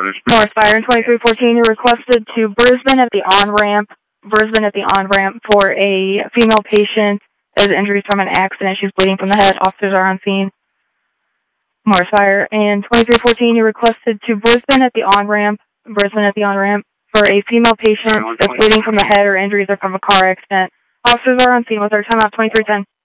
Morris Fire in 2314, you requested to Brisbane at the on-ramp for a female patient as injuries from an accident. She's bleeding from the head. Officers are on scene. Morris Fire in 2314, you requested to Brisbane at the on-ramp for a female patient that's bleeding from the head or injuries are from a car accident. Officers are on scene with her. Timeout 2310.